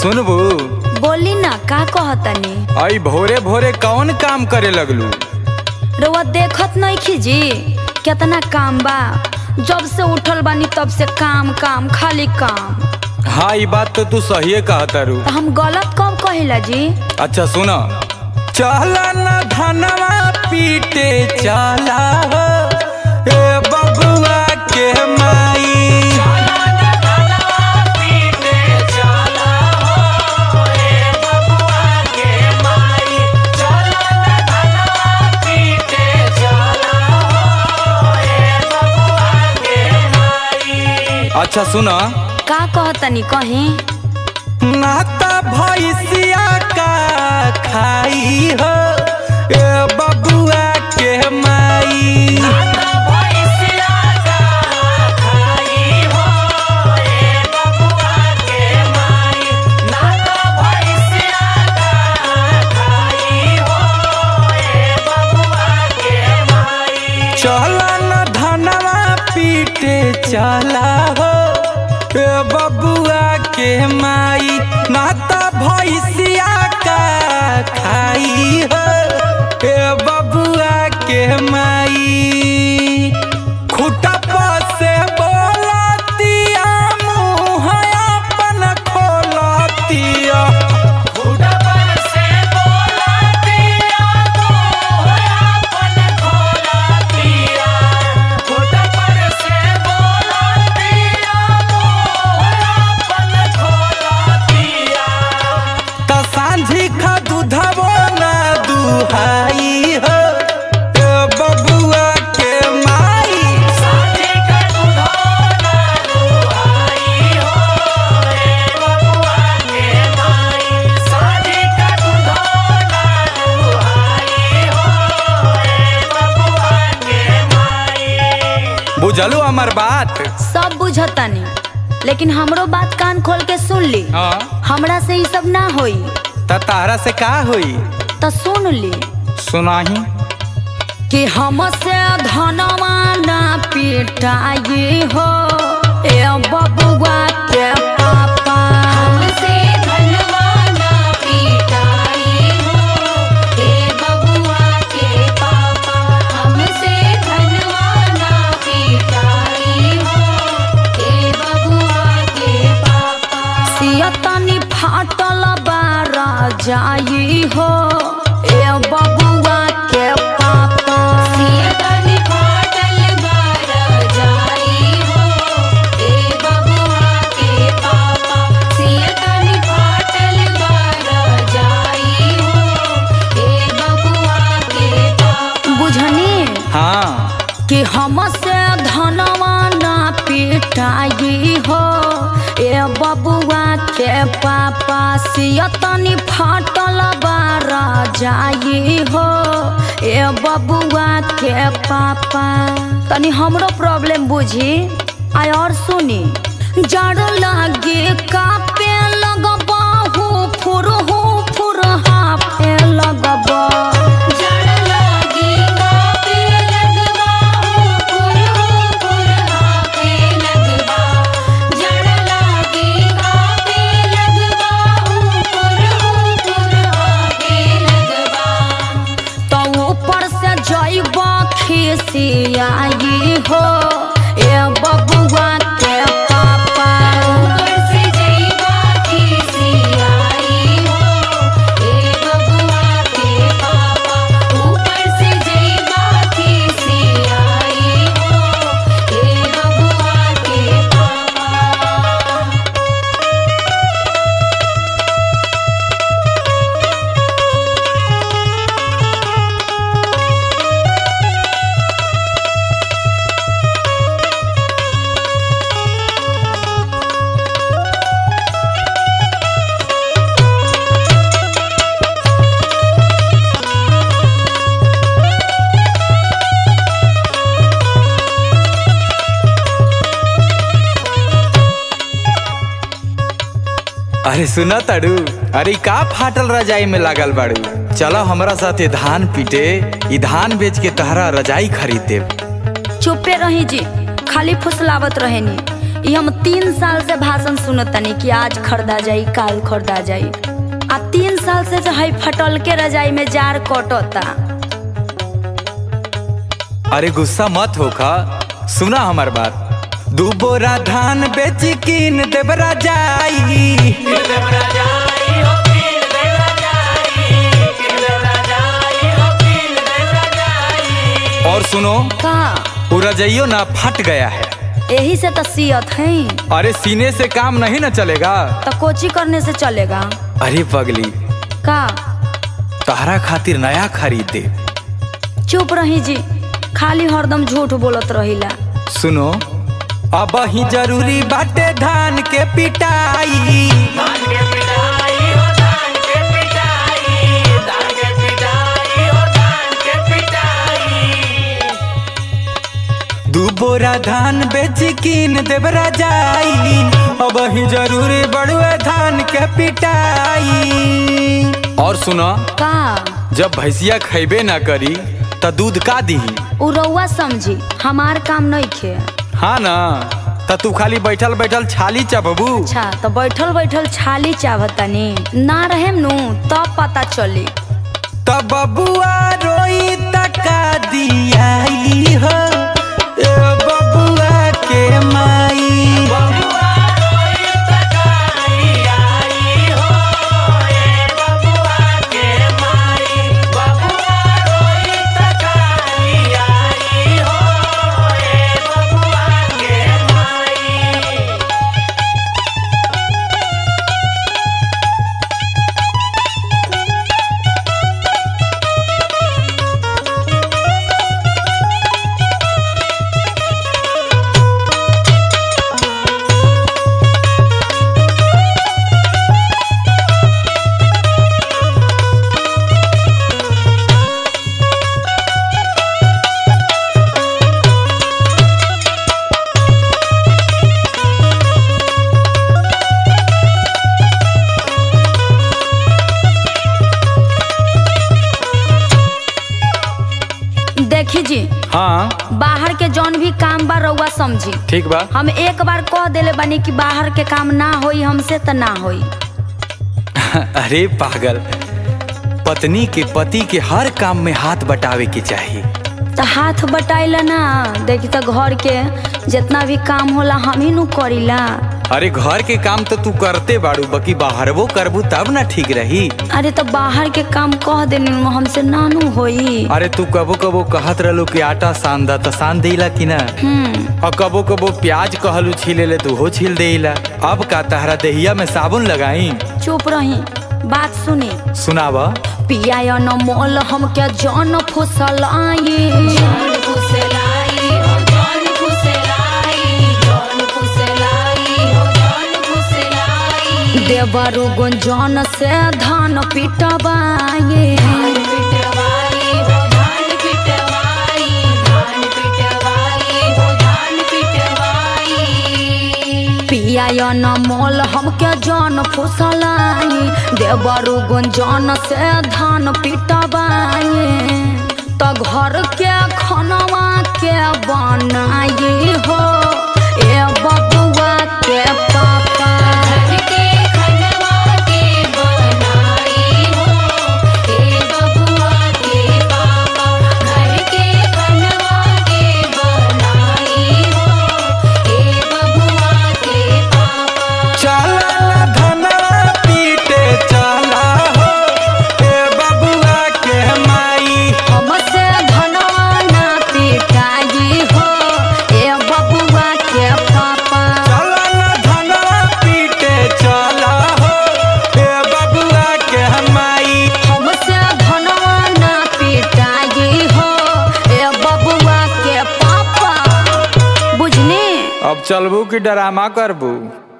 सुनबू बोली ना का कहतनी। आई भोरे भोरे कौन काम करे लगलू? रउआ देखत नहीं खीजी कितना काम बा। जब से उठल बानी तब से काम काम खाली काम। हाँ ये बात तो तू सही कहतारू। तो हम गलत कब कहिला जी? अच्छा सुना, चला न धनवा पीटे चला हो ए बबुआ के माई। अच्छा सुना, का कहतनी कहीं? नाता भैंसिया का खाई हो ए बबुआ के माई। नाता भैंसिया का खाई हो ए बबुआ के माई। नाता भैंसिया का खाई हो ए बबुआ के माई। चला न धनवा पीटे चला हो ए बबुआ के माई। नाता भैंसिया का खाई हो ए बबुआ के माई। खुटा से बोलतिया मुँह अपन खोलतिया। खुटा से बोलतिया मुँह अपन खोलतिया। खुटा से बोलतिया सांझी खा दूधबो ना दुहाई हो ए बबुआ के माई। सांझी खा दूधबो ना दुहाई हो ए बबुआ के माई। सांझी खा दूधबो ना दुहाई हो ए बबुआ के माई। बुझलू हमार बात? सब बुझतनी, लेकिन हमरो बात कान खोल के सुन ली। हमरा से ये सब ना होई। तारा से का होई? तो सुन ली। सुनाही कि हमसे धनवा ना पिटाई हो ए बबुआ के पापा। हमसे धनवा ना पिटाई हो ए बबुआ के पापा। हमसे धनवा ना पिटाई हो ए बबुआ के पापा। सियतनी फाटल बारा जाई हो ए बबुआ के पापा। सियतनी फाटल बारा जाई हो ए बबुआ के पापा। सियतनी फाटल बारा जाई हो ए बबुआ के पापा। बुझनी? हाँ कि हमसे धनवा ना पिटाई हो ए बबुआ के पापा। सियतनी फाटल बारा जाई हो ए बबुआ के पापा। तनी हमरो प्रॉब्लम बुझी आय और सुनी। जड़ लागे कापे लगबा हो फुर हाफे लगबा। खिसियाई हो ए बबुआ के पापा। ऊपर से जइबा खिसियाई हो ए बबुआ के पापा। ऊपर से जइबा खिसियाई हो ए बबुआ के पापा। अरे सुना ताड़ू, अरे का फाटल रजाई में लागल बाड़ू? चलो हमरा साथे धान पीटे, ई धान बेच के तहरा रजाई खरीद देब। चुपे रही जी, खाली फुसलावत रहेनी। ये हम 3 साल से भाषण सुनतानी कि आज खरीदा जाई काल खरीदा जाई, आ 3 साल से जो है फटल के रजाई में जार कटता। अरे गुस्सा मत होखा, सुना हमार बात। 2 बोरा धान बेच कीन देवरा जाई, और सुनो का वो रजाइयो ना फट गया है। यही से तो सियत है। अरे सीने से काम नहीं ना चलेगा तो कोची करने से चलेगा। अरे पगली, का तहरा खातिर नया खरीद दे। चुप रही जी, खाली हरदम झूठ बोलत रहिला। सुनो अब ही जरूरी बाटे धान के पिटाई, दू बोरा धान बेच कीन देवरा जाई, अब ही जरूरी बड़ुए धान के पिटाई। और सुनो का जब भैंसिया खैबे ना करी त दूध का दीही? उ रउआ समझी, हमार काम नहीं खे। हाँ ना, त तू खाली बैठल बैठल छाली चबबू। अच्छा तो बैठल बैठल छाली चाहतनी ना रहेम नु तब पता चली। तब बबुआ रोई तका दियाई हो, ए बबुआ के माई। देखी जी, हाँ बाहर के जौन भी काम बा रउआ समझी। ठीक बा। हम एक बार कह देले बानी कि बाहर के काम ना होई हमसे त ना होई। अरे पागल, पत्नी के पति के हर काम में हाथ बटावे के चाहिए। तो हाथ बटाइला ना, देखी तो घर के जितना भी काम होला हम ही नु करीला। अरे घर के काम तो तू करते बाड़ू, बाकी बाहर वो करबू तब ना ठीक रही। अरे तो बाहर के काम कह देनी हमसे नानू होई। अरे तू कबो कबो कहत रहलू कि आटा सान दा, तो सान देला कि ना? और कबो कबो प्याज कहलू छीले ले, तू हो छील देला। अब का तहरा देहिया में साबुन लगाई? चुप रही, बात सुनी। सुनावा। पिया न मोल हम क्या जान फुसलाई, देवरु गुंजन से धान पिटवाए, पिया न मोल हम क्या जान फुसलाई, देवरु गुंजन से धान पिटवाए। तो घर के खनवा के बनाई हो, ए बबुआ के पापा। अब चलबू कि ड्रामा करबू?